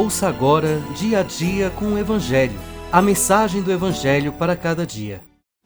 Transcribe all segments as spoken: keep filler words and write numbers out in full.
Ouça agora Dia a Dia com o Evangelho, a mensagem do Evangelho para cada dia.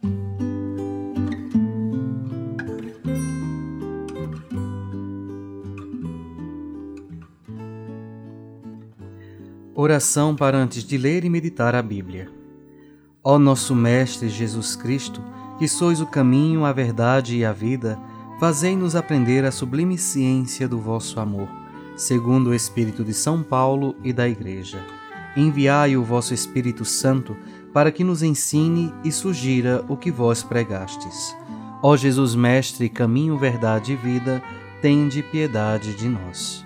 Oração para antes de ler e meditar a Bíblia. Ó nosso Mestre Jesus Cristo, que sois o caminho, a verdade e a vida, fazei-nos aprender a sublime ciência do vosso amor, segundo o Espírito de São Paulo e da Igreja. Enviai o vosso Espírito Santo para que nos ensine e sugira o que vós pregastes. Ó Jesus Mestre, caminho, verdade e vida, tende piedade de nós.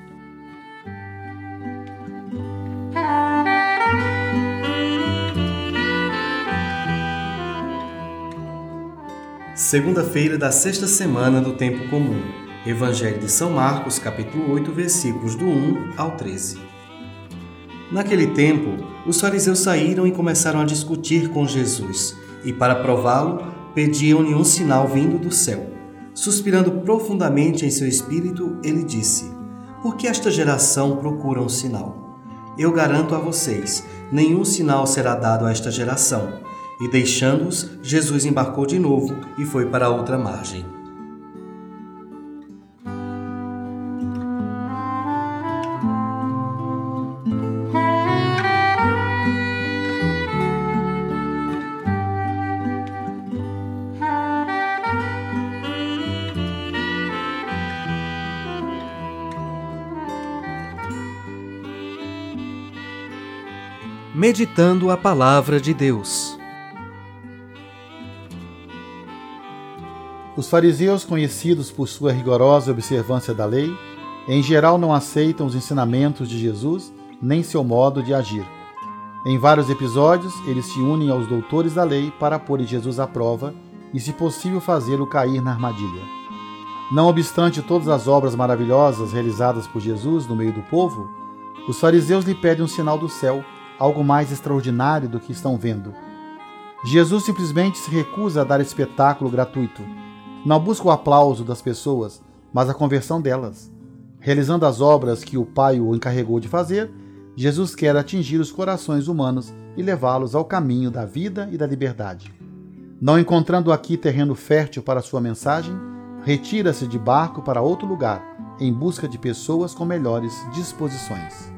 Segunda-feira da sexta semana do Tempo Comum. Evangelho de São Marcos, capítulo oito, versículos do um ao treze. Naquele tempo, os fariseus saíram e começaram a discutir com Jesus, e para prová-lo, pediam-lhe um sinal vindo do céu. Suspirando profundamente em seu espírito, ele disse: Por que esta geração procura um sinal? Eu garanto a vocês, nenhum sinal será dado a esta geração. E deixando-os, Jesus embarcou de novo e foi para a outra margem. Meditando a Palavra de Deus. Os fariseus, conhecidos por sua rigorosa observância da lei, em geral não aceitam os ensinamentos de Jesus nem seu modo de agir. Em vários episódios, eles se unem aos doutores da lei para pôr Jesus à prova e, se possível, fazê-lo cair na armadilha. Não obstante todas as obras maravilhosas realizadas por Jesus no meio do povo, os fariseus lhe pedem um sinal do céu, algo mais extraordinário do que estão vendo. Jesus simplesmente se recusa a dar espetáculo gratuito. Não busca o aplauso das pessoas, mas a conversão delas. Realizando as obras que o Pai o encarregou de fazer, Jesus quer atingir os corações humanos e levá-los ao caminho da vida e da liberdade. Não encontrando aqui terreno fértil para sua mensagem, retira-se de barco para outro lugar, em busca de pessoas com melhores disposições.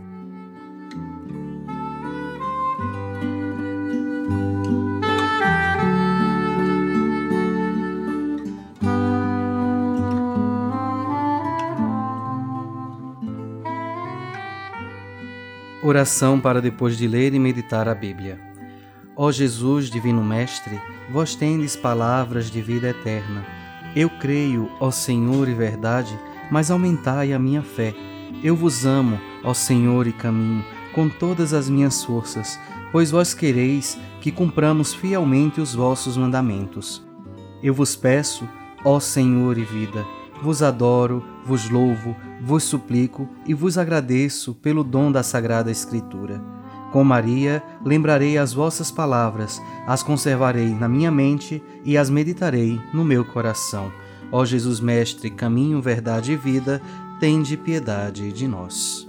Oração para depois de ler e meditar a Bíblia. Ó Jesus, Divino Mestre, vós tendes palavras de vida eterna. Eu creio, ó Senhor e verdade, mas aumentai a minha fé. Eu vos amo, ó Senhor e caminho, com todas as minhas forças, pois vós quereis que cumpramos fielmente os vossos mandamentos. Eu vos peço, ó Senhor e vida, vos adoro, vos louvo, vos suplico e vos agradeço pelo dom da Sagrada Escritura. Com Maria, lembrarei as vossas palavras, as conservarei na minha mente e as meditarei no meu coração. Ó Jesus Mestre, caminho, verdade e vida, tende piedade de nós.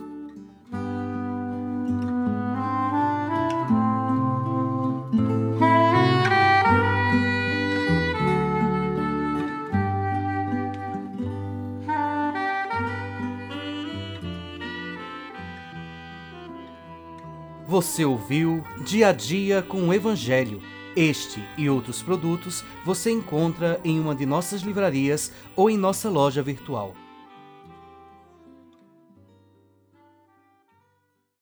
Você ouviu Dia a Dia com o Evangelho. Este e outros produtos você encontra em uma de nossas livrarias ou em nossa loja virtual.